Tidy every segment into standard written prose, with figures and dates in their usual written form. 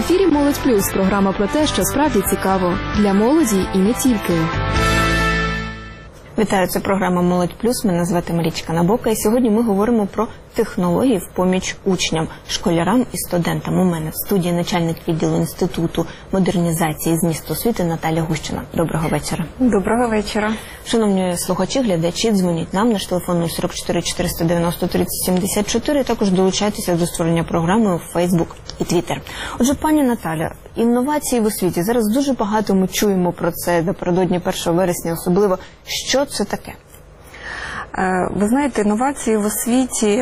ефірі «Молодь Плюс» – програма про те, що справді цікаво. Для молоді і не тільки. Вітаю, це програма «Молодь Плюс». Мене звати Марічка Набока. І сьогодні ми говоримо про технології в поміч учням, школярам і студентам. У мене в студії начальник відділу Інституту модернізації змісту освіти Наталя Гущина. Доброго вечора. Доброго вечора. Шановні слухачі, глядачі, дзвоніть нам, наш телефон 44 490 30 74, і також долучайтеся до створення програми у Фейсбук і Твіттер. Отже, пані Наталя, інновації в освіті. Зараз дуже багато ми чуємо про це напередодні 1 вересня особливо. Що це таке? Ви знаєте, інновації в освіті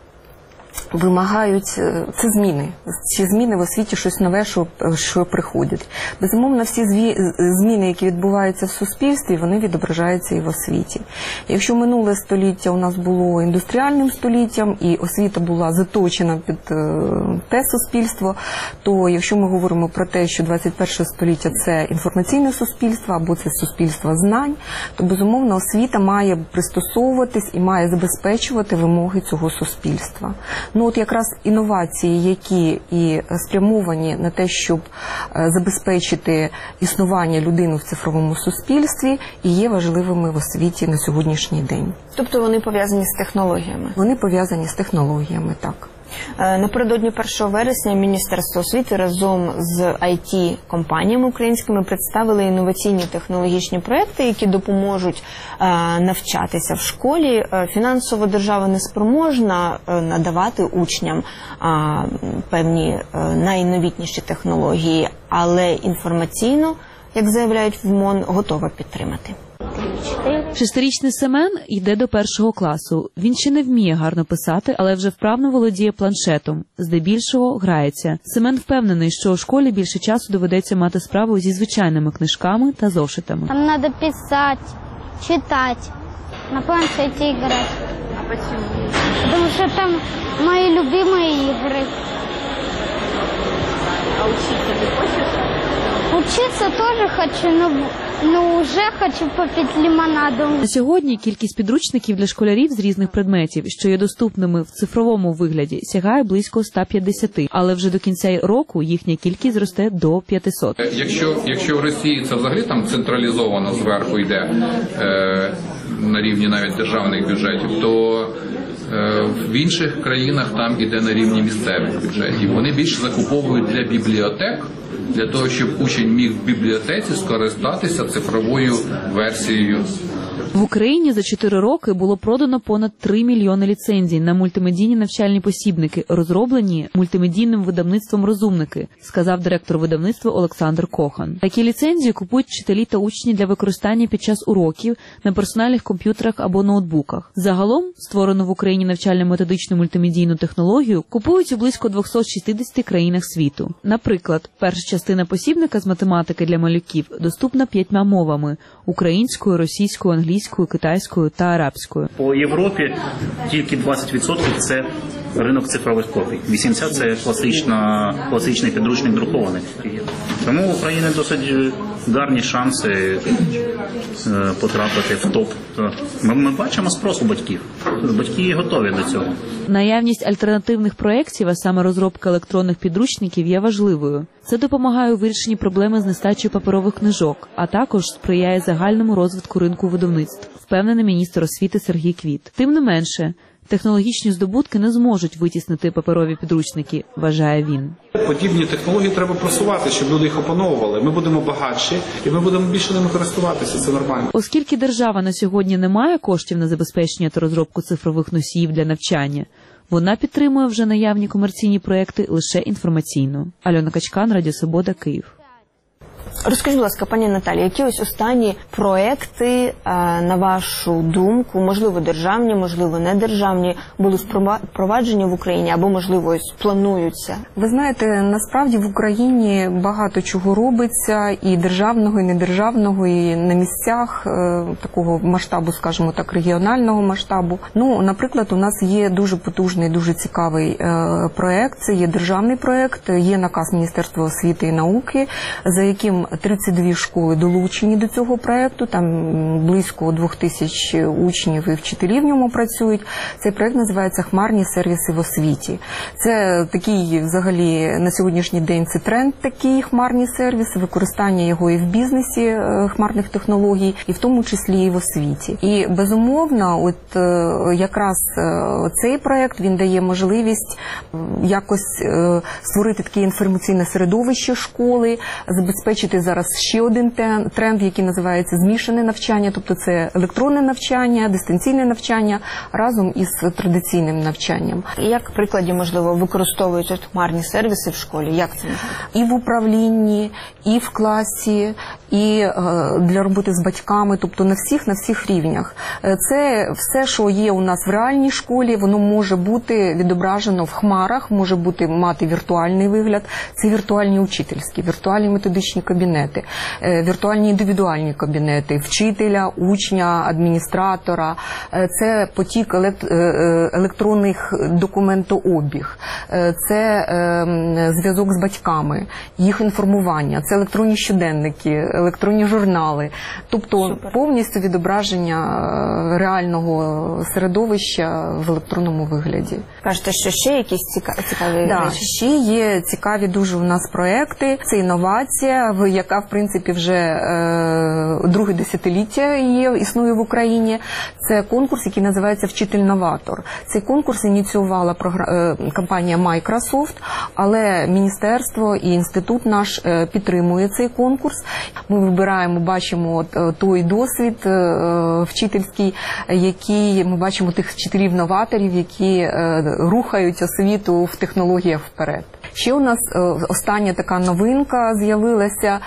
вимагають, це зміни. Ці зміни в освіті щось нове, що приходять. Безумовно, всі зміни, які відбуваються в суспільстві, вони відображаються і в освіті. Якщо минуле століття у нас було індустріальним століттям, і освіта була заточена під те суспільство, то якщо ми говоримо про те, що 21 століття – це інформаційне суспільство, або це суспільство знань, то, безумовно, освіта має пристосовуватись і має забезпечувати вимоги цього суспільства. Ну от якраз інновації, які і спрямовані на те, щоб забезпечити існування людини в цифровому суспільстві, і є важливими в освіті на сьогоднішній день. Тобто вони пов'язані з технологіями? Вони пов'язані з технологіями, так. Напередодні 1 вересня Міністерство освіти разом з IT-компаніями українськими представили інноваційні технологічні проекти, які допоможуть навчатися в школі. Фінансово держава не спроможна надавати учням певні найновітніші технології, але інформаційно, як заявляють в МОН, готова підтримати. Шестирічний Семен йде до 1 класу. Він ще не вміє гарно писати, але вже вправно володіє планшетом. Здебільшого грається. Семен впевнений, що у школі більше часу доведеться мати справу зі звичайними книжками та зошитами. Там надо писать, читать, на планшете играть. А почему? Потому что там мои любимые игры. А учиться ты хочешь? Учиться тоже хочу, но уже хочу попить лимонаду. На сьогодні кількість підручників для школярів з різних предметів, що є доступними в цифровому вигляді, сягає близько 150. Але вже до кінця року їхня кількість зросте до 500. Якщо в Росії це взагалі там централізовано зверху йде на рівні навіть державних бюджетів, то в інших країнах там іде на рівні місцевих бюджетів. Вони більше закуповують для бібліотек, для того, щоб учень міг в бібліотеці скористатися цифровою версією. В Україні за 4 роки було продано понад 3 мільйони ліцензій на мультимедійні навчальні посібники, розроблені мультимедійним видавництвом «Розумники», сказав директор видавництва Олександр Кохан. Такі ліцензії купують вчителі та учні для використання під час уроків на персональних комп'ютерах або ноутбуках. Загалом, створену в Україні навчально-методичну мультимедійну технологію купують у близько 260 країнах світу. Наприклад, перша частина посібника з математики для малюків доступна 5 мовами – українською, російською, англійською, китайською та арабською. По Європі тільки 20% – це ринок цифрових копій. 80% – це класичний підручник друкований. Тому в Україні досить гарні шанси потрапити в топ. Ми бачимо спрос у батьків. Батьки готові до цього. Наявність альтернативних проєктів, а саме розробка електронних підручників, є важливою. Це допомагає у вирішенні проблеми з нестачею паперових книжок, а також сприяє загальному розвитку ринку видавництв, впевнений міністр освіти Сергій Квіт. Тим не менше, технологічні здобутки не зможуть витіснити паперові підручники, вважає він. Подібні технології треба просувати, щоб люди їх опановували. Ми будемо багатші і ми будемо більше ними користуватися, це нормально. Оскільки держава на сьогодні не має коштів на забезпечення та розробку цифрових носіїв для навчання, вона підтримує вже наявні комерційні проекти лише інформаційно. Альона Качкан, Радіо Свобода, Київ. Розкажіть, будь ласка, пані Наталі, які ось останні проекти, на вашу думку, можливо, державні, можливо, недержавні, були впроваджені в Україні або, можливо, ось плануються? Ви знаєте, насправді в Україні багато чого робиться, і державного, і недержавного, і на місцях такого масштабу, скажімо так, регіонального масштабу. Ну, наприклад, у нас є дуже потужний, дуже цікавий проект, це є державний проект, є наказ Міністерства освіти і науки, за яким 32 школи долучені до цього проєкту, там близько 2000 учнів і вчителів в ньому працюють. Цей проєкт називається «Хмарні сервіси в освіті». Це такий, взагалі, на сьогоднішній день це тренд такий, хмарні сервіси, використання його і в бізнесі, хмарних технологій, і в тому числі і в освіті. І, безумовно, от якраз цей проєкт, він дає можливість якось створити таке інформаційне середовище школи, забезпечити зараз ще один тренд, який називається змішане навчання, тобто це електронне навчання, дистанційне навчання разом із традиційним навчанням. Як в прикладі, можливо, використовують хмарні сервіси в школі? Як це? І в управлінні, і в класі, і для роботи з батьками, тобто на всіх рівнях. Це все, що є у нас в реальній школі, воно може бути відображено в хмарах, може мати віртуальний вигляд. Це віртуальні учительські, віртуальні методичні кабінети, віртуальні індивідуальні кабінети, вчителя, учня, адміністратора. Це потік електронних документообіг, це зв'язок з батьками, їх інформування, це електронні щоденники, електронні журнали. Тобто повністю відображення реального середовища в електронному вигляді. Кажете, що ще якісь цікаві речі? Ще є цікаві дуже у нас проекти. Це інновація, яка, в принципі, вже друге десятиліття існує в Україні. Це конкурс, який називається «Вчитель-новатор». Цей конкурс ініціювала компанія Microsoft, але міністерство і інститут наш підтримує цей конкурс. Ми вибираємо, бачимо той досвід вчительський, який ми бачимо тих вчителів-новаторів, які рухають освіту в технологіях вперед. Ще у нас остання така новинка з'явилася,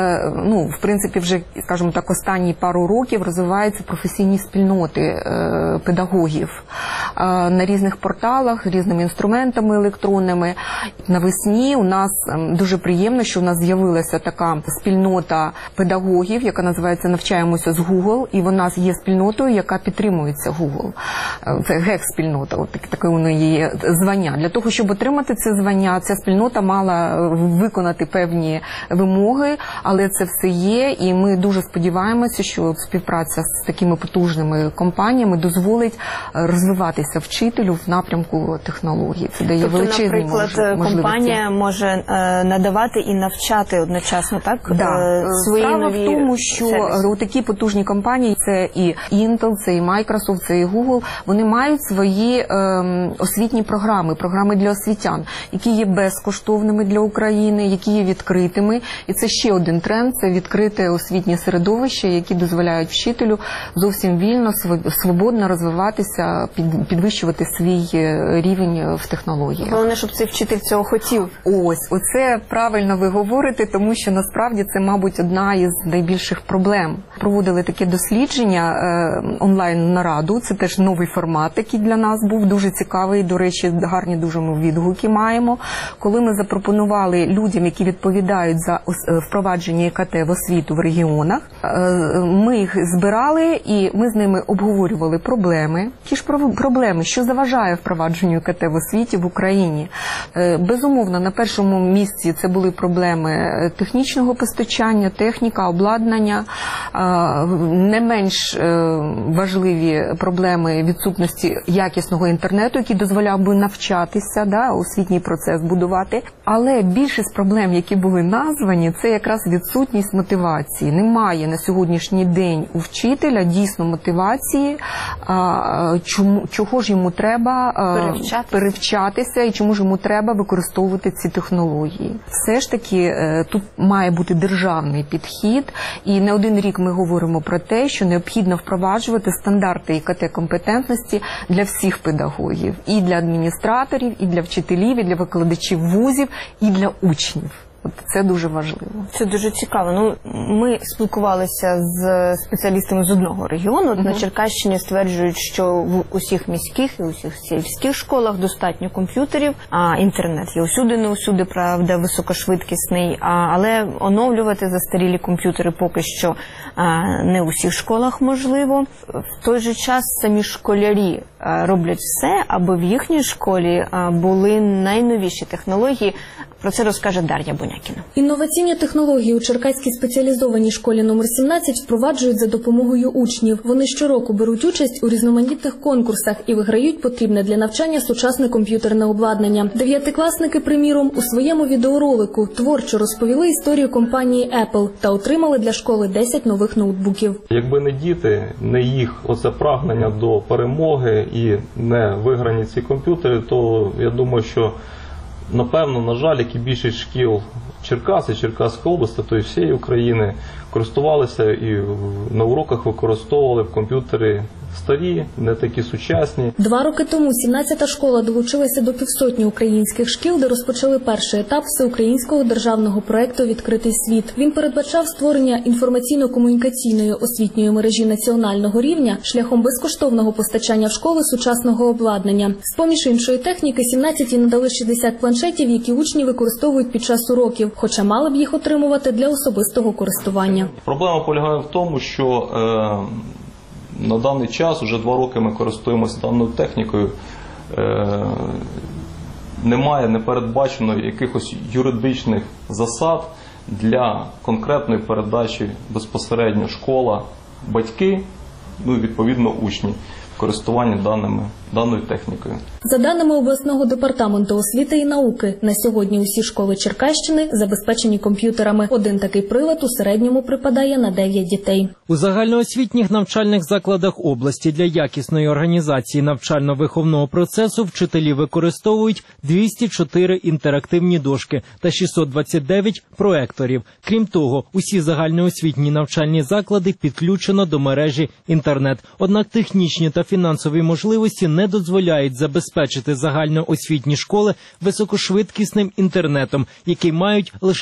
в принципі, вже, скажімо так, останні пару років розвиваються професійні спільноти педагогів на різних порталах, різними інструментами електронними. Навесні у нас дуже приємно, що у нас з'явилася така спільнота педагогів, яка називається «Навчаємося з Google», і вона є спільнотою, яка підтримується Google. Це ГЕК-спільнота, таке у неї є звання. Для того, щоб отримати це звання, ця спільнота мала виконати певні вимоги, але це все є, і ми дуже сподіваємося, що співпраця з такими потужними компаніями дозволить розвиватися вчителю в напрямку технологій. Це дає величезні можливості. Наприклад, компанія може надавати і навчати одночасно, так? Свої Справа нові в тому, що такі потужні компанії, це і Intel, це і Microsoft, це і Google, вони мають свої освітні програми для освітян, які є безкоштовними для України, які є відкритими. І це ще один тренд, це відкрите освітнє середовище, які дозволяють вчителю зовсім вільно, свободно розвиватися, підвищувати свій рівень в технологіях. Головне, щоб цей вчитель цього хотів. Оце правильно ви говорите, тому що насправді це, мабуть, одна із найбільших проблем. Проводили таке дослідження, онлайн-нараду, це теж новий формат, який для нас був дуже цікавий, до речі, гарні дуже ми відгуки маємо. Коли ми запропонували людям, які відповідають за впровадження ІКТ в освіту в регіонах, ми їх збирали і ми з ними обговорювали проблеми. Ті ж проблеми, що заважає впровадженню ІКТ в освіті в Україні. Безумовно, на першому місці це були проблеми технічного постачання, техніка, обладнання, не менш важливі проблеми відсутності якісного інтернету, який дозволяв би навчатися, освітній процес будувати. Але більшість проблем, які були названі, це якраз відсутність мотивації. Немає на сьогоднішній день у вчителя дійсно мотивації, чого ж йому треба перевчатися і чому ж йому треба використовувати ці технології. Все ж таки тут має бути державний підхід, і не один рік ми говоримо про те, що необхідно впроваджувати стандарти ІКТ-компетентності для всіх педагогів, і для адміністраторів, і для вчителів, і для викладачів вузів, і для учнів. Це дуже важливо. Це дуже цікаво. Ми спілкувалися з спеціалістами з одного регіону. На Черкащині стверджують, що в усіх міських і усіх сільських школах достатньо комп'ютерів, а інтернет є усюди, не усюди, правда, високошвидкісний, але оновлювати застарілі комп'ютери поки що не у всіх школах можливо. В той же час самі школярі роблять все, аби в їхній школі були найновіші технології. Про це розкаже Дар'я Бонь. Бунякіна. Інноваційні технології у Черкаській спеціалізованій школі номер 17 впроваджують за допомогою учнів. Вони щороку беруть участь у різноманітних конкурсах і виграють потрібне для навчання сучасне комп'ютерне обладнання. Дев'ятикласники, приміром, у своєму відеоролику творчо розповіли історію компанії Apple та отримали для школи 10 нових ноутбуків. Якби не діти, не їх оце прагнення до перемоги і не виграні ці комп'ютери, то я думаю, що напевно, на жаль, як і більшість шкіл Черкас і Черкаської області, то і всієї України, користувалися і на уроках використовували в комп'ютери старі, не такі сучасні. 2 роки тому 17-та школа долучилася до півсотні українських шкіл, де розпочали перший етап всеукраїнського державного проєкту «Відкритий світ». Він передбачав створення інформаційно-комунікаційної освітньої мережі національного рівня шляхом безкоштовного постачання в школи сучасного обладнання. З-поміж іншої техніки 17-ті надали 60 планшетів, які учні використовують під час уроків, хоча мали б їх отримувати для особистого користування. Проблема полягає в тому, що на даний час, вже 2 роки ми користуємося даною технікою, немає, не передбачено якихось юридичних засад для конкретної передачі безпосередньо школа, батьки, ну і відповідно учні, користування даною технікою. За даними обласного департаменту освіти і науки, на сьогодні усі школи Черкащини забезпечені комп'ютерами. Один такий прилад у середньому припадає на 9 дітей. У загальноосвітніх навчальних закладах області для якісної організації навчально-виховного процесу вчителі використовують 204 інтерактивні дошки та 629 проекторів. Крім того, усі загальноосвітні навчальні заклади підключено до мережі інтернет. Однак технічні та фінансові можливості не дозволяють забезпечити загальноосвітні школи високошвидкісним інтернетом, який мають лише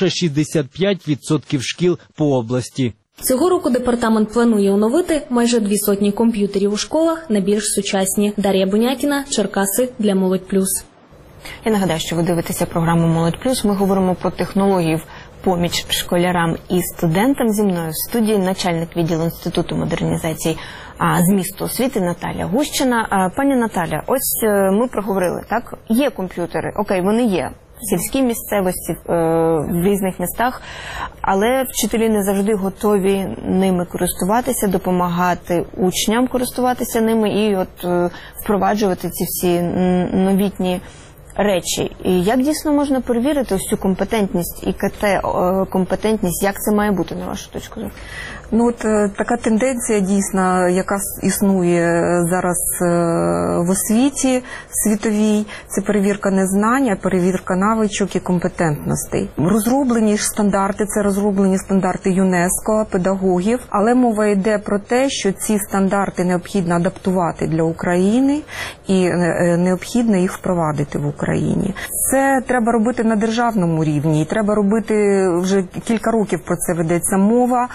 65% шкіл по області. Цього року департамент планує оновити майже 200 комп'ютерів у школах на більш сучасні. Дар'я Бунякіна, Черкаси для Молодь Плюс. Я нагадаю, що ви дивитеся програму «Молодь Плюс». Ми говоримо про технології в поміч школярам і студентам. Зі мною в студії начальник відділу Інституту модернізації змісту освіти Наталя Гущина. Пані Наталя, ось ми проговорили, так? Є комп'ютери, окей, вони є в сільській місцевості, в різних містах, але вчителі не завжди готові ними користуватися, допомагати учням користуватися ними і от впроваджувати ці всі новітні речі. І як дійсно можна перевірити ось цю компетентність, ІКТ-компетентність, як це має бути, на вашу точку зору? Ну, от така тенденція дійсно, яка існує зараз в освіті світовій, це перевірка не знань, а перевірка навичок і компетентностей. Розроблені ж стандарти, це розроблені стандарти ЮНЕСКО, педагогів, але мова йде про те, що ці стандарти необхідно адаптувати для України і необхідно їх впровадити в Україні. Це треба робити на державному рівні, і треба робити, вже кілька років про це ведеться мова.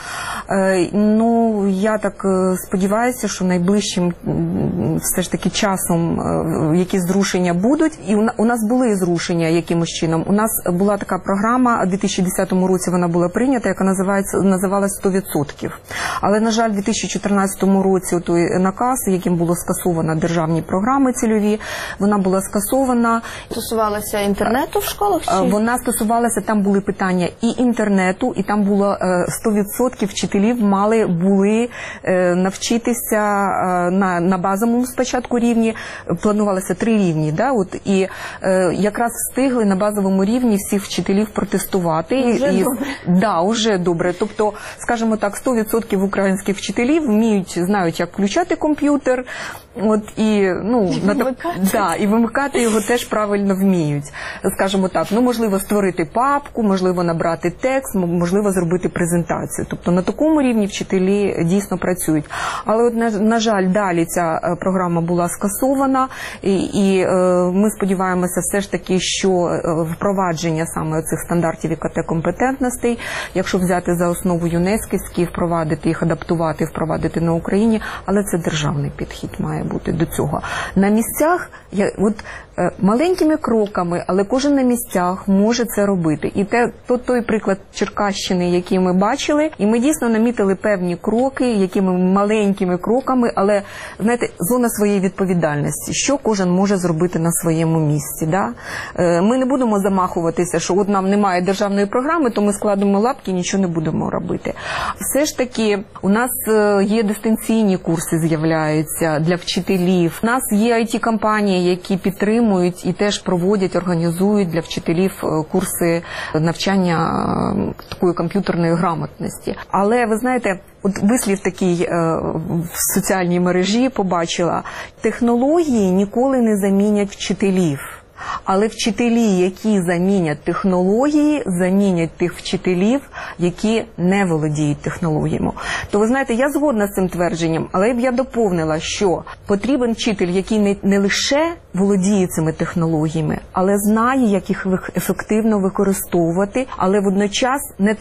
Ну, я так сподіваюся, що найближчим все ж таки часом якісь зрушення будуть. І у нас були зрушення якимось чином. У нас була така програма, у 2010 році вона була прийнята, яка називалась 100%. Але, на жаль, у 2014 році той наказ, яким було скасовано державні програми цільові, вона була скасована. Стосувалася інтернету в школах? Чи? Вона стосувалася, там були питання і інтернету, і там було 100% вчителів були навчитися на базовому спочатку рівні, планувалося 3 рівні, да, от, і якраз встигли на базовому рівні всіх вчителів протестувати. Уже добре. Тобто, скажімо так, 100% українських вчителів знають, як включати комп'ютер, от, і вимикати його теж правильно вміють. Скажімо так, можливо створити папку, можливо набрати текст, можливо зробити презентацію. Тобто на такому рівні вчителі дійсно працюють. Але, от, на жаль, далі ця програма була скасована, і ми сподіваємося все ж таки, що впровадження саме цих стандартів ІКТ-компетентностей, якщо взяти за основу ЮНЕСКівські, впровадити їх, адаптувати, впровадити на Україні, але це державний підхід має має бути до цього. На місцях, маленькими кроками, але кожен на місцях може це робити. І той приклад Черкащини, який ми бачили, і ми дійсно намітили певні кроки, якими маленькими кроками, але, знаєте, зона своєї відповідальності, що кожен може зробити на своєму місці. Да? Ми не будемо замахуватися, що от нам немає державної програми, то ми складемо лапки і нічого не будемо робити. Все ж таки, у нас є дистанційні курси, з'являються для вчителів. У нас є IT-компанії, які підтримують і теж проводять, організують для вчителів курси навчання такої комп'ютерної грамотності. Але, ви знаєте, от вислів такий в соціальній мережі побачила, технології ніколи не замінять вчителів. Але вчителі, які замінять технології, замінять тих вчителів, які не володіють технологіями. То, ви знаєте, я згодна з цим твердженням, але я доповнила, що потрібен вчитель, який не лише володіє цими технологіями, але знає, як їх ефективно використовувати, але водночас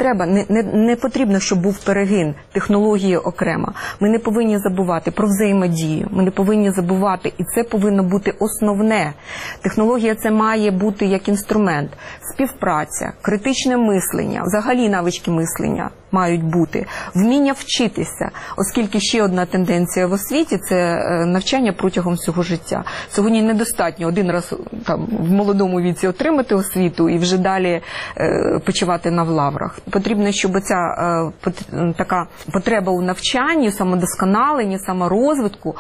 не потрібно, щоб був перегин технології окремо. Ми не повинні забувати про взаємодію, ми не повинні забувати, і це повинно бути основне. Технологія це має бути як інструмент. Співпраця, критичне мислення, взагалі навички мислення мають бути, вміння вчитися, оскільки ще одна тенденція в освіті – це навчання протягом всього життя. Сьогодні недостатньо один раз в молодому віці отримати освіту і вже далі почивати на лаврах. Потрібно, щоб ця така потреба у навчанні, самодосконаленні, саморозвитку,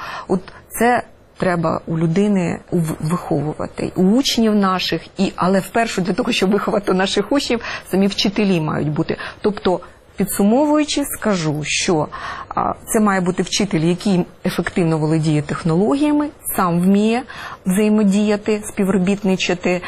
це треба у людини виховувати, у учнів наших, але вперше для того, щоб виховати наших учнів, самі вчителі мають бути. Тобто, підсумовуючи, скажу, що це має бути вчитель, який ефективно володіє технологіями, сам вміє взаємодіяти, співробітничати,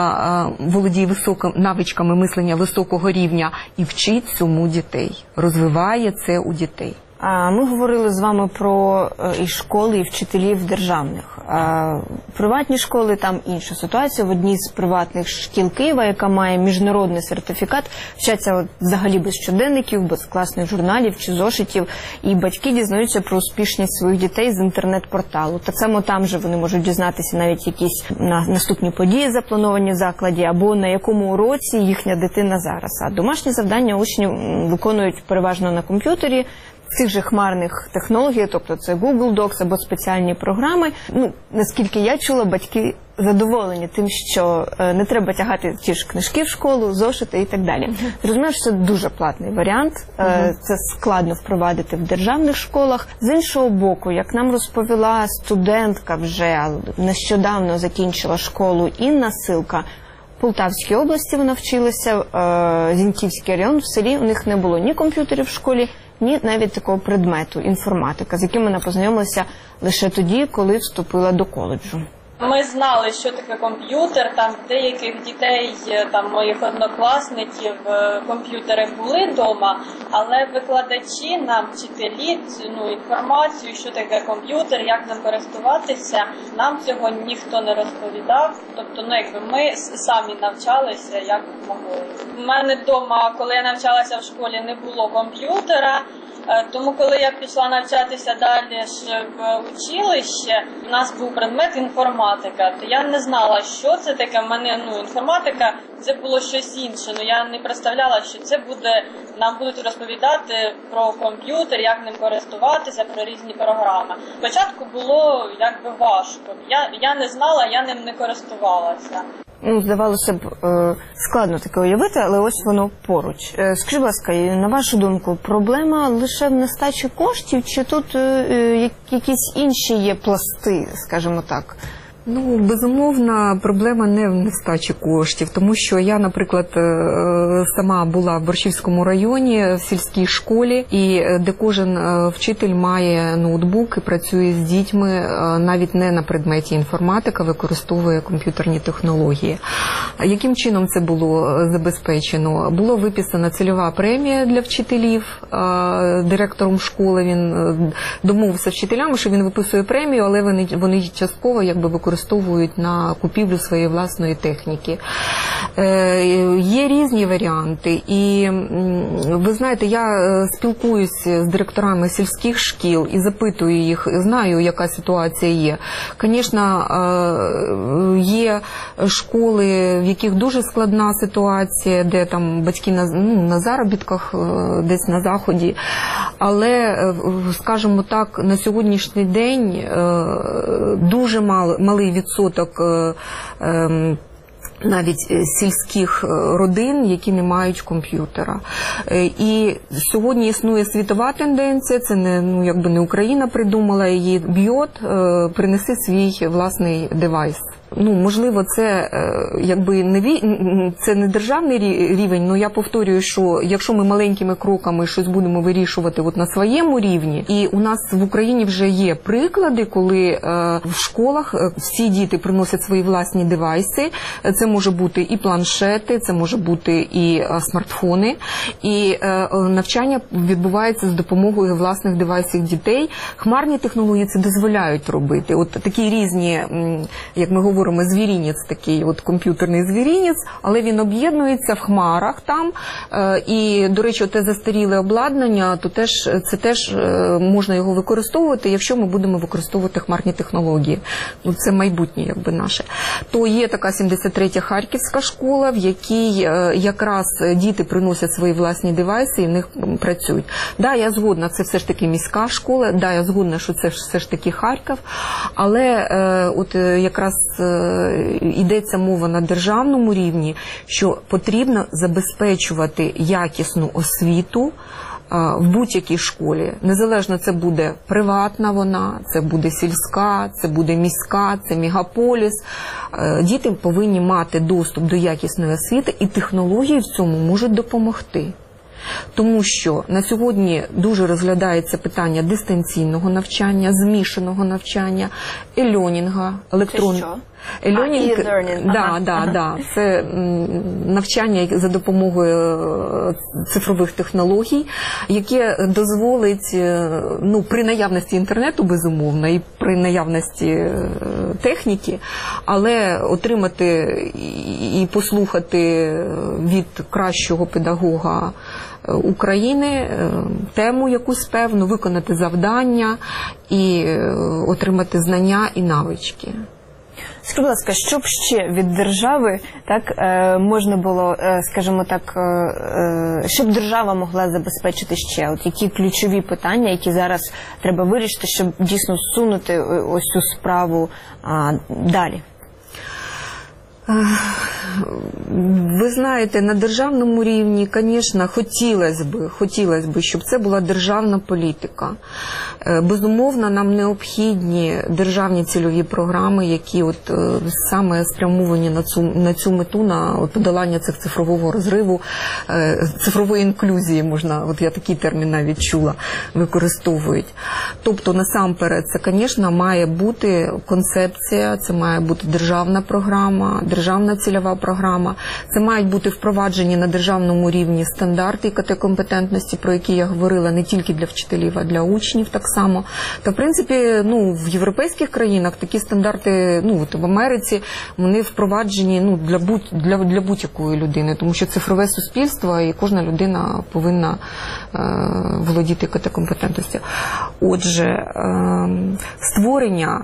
володіє навичками мислення високого рівня і вчить цьому дітей, розвиває це у дітей. Ми говорили з вами про і школи, і вчителів державних. Приватні школи, там інша ситуація. В одній з приватних шкіл Києва, яка має міжнародний сертифікат, вчаться взагалі без щоденників, без класних журналів чи зошитів. І батьки дізнаються про успішність своїх дітей з інтернет-порталу. Так само там же вони можуть дізнатися навіть якісь наступні події, заплановані в закладі, або на якому уроці їхня дитина зараз. А домашні завдання учні виконують переважно на комп'ютері, цих же хмарних технологій, тобто це Google Docs або спеціальні програми. Наскільки я чула, батьки задоволені тим, що не треба тягати ті ж книжки в школу, зошити і так далі. Зрозуміло, що це дуже платний варіант, це складно впровадити в державних школах. З іншого боку, як нам розповіла студентка вже нещодавно закінчила школу Інна Силка, в Полтавській області вона вчилася, Зіньківський район, в селі у них не було ні комп'ютерів в школі, ні навіть такого предмету – інформатика, з яким вона познайомилася лише тоді, коли вступила до коледжу. Ми знали, що таке комп'ютер, там деяких дітей, там моїх однокласників, комп'ютери були вдома, але викладачі нам, вчителі, інформацію, що таке комп'ютер, як ним користуватися, нам цього ніхто не розповідав. Тобто, ми самі навчалися, як могли. У мене вдома, коли я навчалася в школі, не було комп'ютера. Тому, коли я пішла навчатися далі в училище, у нас був предмет інформатика, то я не знала, що це таке. В мене інформатика це було щось інше. Я не представляла, що це буде, нам будуть розповідати про комп'ютер, як ним користуватися, про різні програми. Спочатку було важко. Я не знала, я ним не користувалася. Здавалося б, складно таке уявити, але ось воно поруч. Скажіть, будь ласка, на вашу думку, проблема лише в нестачі коштів, чи тут якісь інші є пласти, скажімо так? Безумовно, проблема не в нестачі коштів, тому що я, наприклад, сама була в Борщівському районі, в сільській школі, і де кожен вчитель має ноутбук і працює з дітьми, навіть не на предметі інформатика, використовує комп'ютерні технології. Яким чином це було забезпечено? Було виписана цільова премія для вчителів, директором школи він домовився з вчителями, що він виписує премію, але вони частково використовують використовують на купівлю своєї власної техніки. Є різні варіанти, і ви знаєте, я спілкуюся з директорами сільських шкіл і запитую їх, знаю, яка ситуація є. Звісно, є школи, в яких дуже складна ситуація, де там батьки на заробітках десь на заході, але, скажімо так, на сьогоднішній день дуже малий відсоток навіть сільських родин, які не мають комп'ютера. І сьогодні існує світова тенденція, це не Україна придумала її, б'йот, принеси свій власний девайс. Можливо, це це не державний рівень, але я повторюю, що якщо ми маленькими кроками щось будемо вирішувати на своєму рівні, і у нас в Україні вже є приклади, коли в школах всі діти приносять свої власні девайси, це може бути і планшети, це може бути і смартфони, і навчання відбувається з допомогою власних девайсів дітей. Хмарні технології це дозволяють робити. От такі різні, як ми говоримо, звірінець, такий комп'ютерний звірінець, але він об'єднується в хмарах там, і, до речі, те застаріле обладнання, то це теж можна його використовувати, якщо ми будемо використовувати хмарні технології. Це майбутнє, наше. То є така 73-я Харківська школа, в якій якраз діти приносять свої власні девайси і в них працюють. Да, я згодна, це все ж таки міська школа, да, я згодна, що це все ж таки Харків, але якраз йдеться мова на державному рівні, що потрібно забезпечувати якісну освіту в будь-якій школі. Незалежно, це буде приватна вона, це буде сільська, це буде міська, це мегаполіс. Діти повинні мати доступ до якісної освіти, і технології в цьому можуть допомогти. Тому що на сьогодні дуже розглядається питання дистанційного навчання, змішаного навчання, e-learning, електронного. Це навчання за допомогою цифрових технологій, яке дозволить, при наявності інтернету, безумовно, і при наявності техніки, але отримати і послухати від кращого педагога України тему якусь певну, виконати завдання і отримати знання і навички. Скажіть, будь ласка, що б ще від держави можна було, скажімо так, щоб держава могла забезпечити ще? Які ключові питання, які зараз треба вирішити, щоб дійсно сунути ось цю справу далі? Ви знаєте, на державному рівні, звісно, хотілося б, щоб це була державна політика. Безумовно, нам необхідні державні цільові програми, які саме спрямовані на цю мету, на подолання цифрового розриву, цифрової інклюзії, можна, я такий термін навіть чула, використовують. Тобто, насамперед, це, звісно, має бути концепція, це має бути державна програма, державна цільова програма. Це мають бути впроваджені на державному рівні стандарти ІКТ-компетентності, про які я говорила, не тільки для вчителів, а для учнів так само. Та, в принципі, в європейських країнах такі стандарти, в Америці, вони впроваджені для будь-якої людини, тому що цифрове суспільство і кожна людина повинна володіти ІКТ-компетентністю. Отже, створення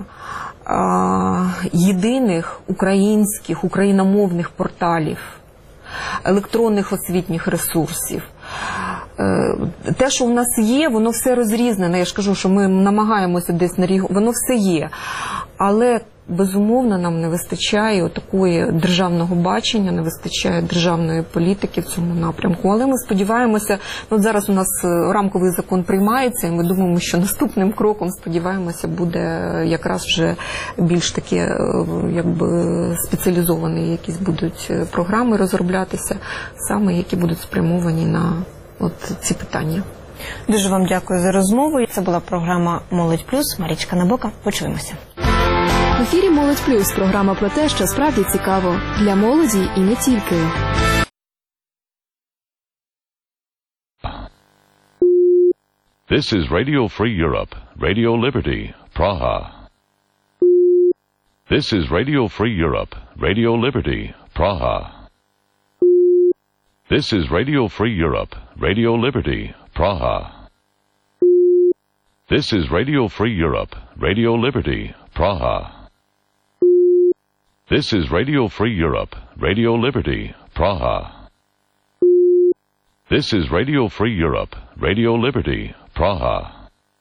єдиних українських, україномовних порталів, електронних освітніх ресурсів. Те, що в нас є, воно все розрізнене. Я ж кажу, що ми намагаємося десь воно все є. Але, безумовно, нам не вистачає такої державного бачення, не вистачає державної політики в цьому напрямку. Але ми сподіваємося, зараз у нас рамковий закон приймається, і ми думаємо, що наступним кроком, сподіваємося, буде якраз вже більш такі, спеціалізовані якісь будуть програми розроблятися, саме які будуть спрямовані на ці питання. Дуже вам дякую за розмову. Це була програма «Молодь плюс». Марічка Набока. Почуємося. В ефірі «Молодь плюс» – програма про те, що справді цікаво для молоді і не тільки. This is Radio Free Europe, Radio Liberty, Praha. This is Radio Free Europe, Radio Liberty, Praha. This is Radio Free Europe, Radio Liberty, Praha. This is Radio Free Europe, Radio Liberty, Praha. This is Radio Free Europe, Radio Liberty, Praha. This is Radio Free Europe, Radio Liberty, Praha.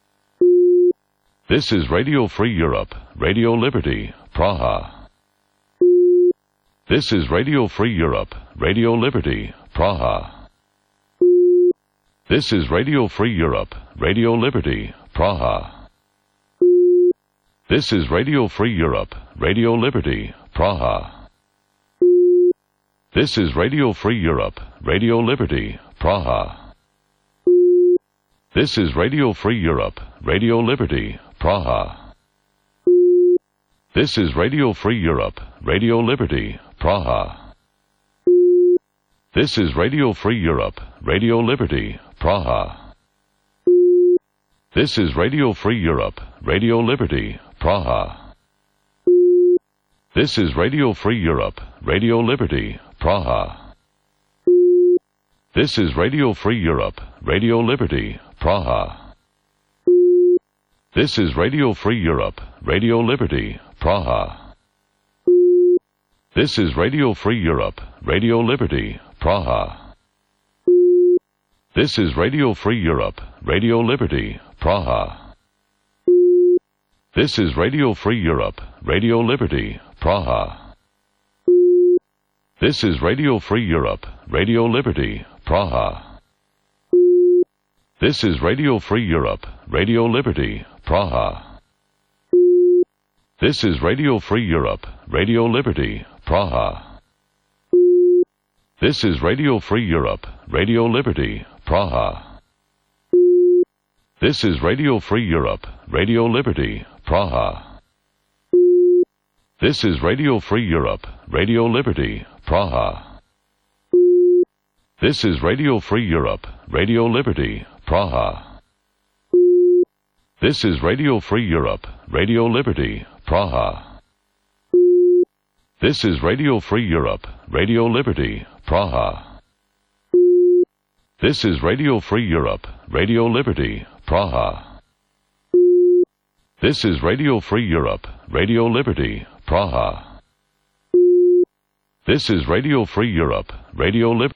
This is Radio Free Europe, Radio Liberty, Praha. This is Radio Free Europe, Radio Liberty, Praha. This is Radio Free Europe, Radio Liberty, Praha. This is Radio Free Europe, Radio Liberty, Praha. This is Radio Free Europe, Radio Liberty, Praha. This is Radio Free Europe, Radio Liberty, Praha. This is Radio Free Europe, Radio Liberty, Praha. This is Radio Free Europe, Radio Liberty, Praha. This is Radio Free Europe, Radio Liberty, Praha. This is Radio Free Europe, Radio Liberty, Praha. This is Radio Free Europe, Radio Liberty, Praha. This is Radio Free Europe, Radio Liberty, Praha. This is Radio Free Europe, Radio Liberty, Praha. This is Radio Free Europe, Radio Liberty, Praha. This is Radio Free Europe, Radio Liberty, Praha. This is Radio Free Europe, Radio Liberty, Praha. This is Radio Free Europe, Radio Liberty, Praha. This is Radio Free Europe, Radio Liberty, Praha. This is Radio Free Europe, Radio Liberty, Praha. This is Radio Free Europe, Radio Liberty, Praha. This is Radio Free Europe, Radio Liberty, Praha. This is Radio Free Europe, Radio Liberty, Praha. This is Radio Free Europe, Radio Liberty, Praha. This is Radio Free Europe, Radio Liberty, Praha. This is Radio Free Europe, Radio Liberty, Praha. This is Radio Free Europe, Radio Liberty, Praha. This is Radio Free Europe, Radio Liberty.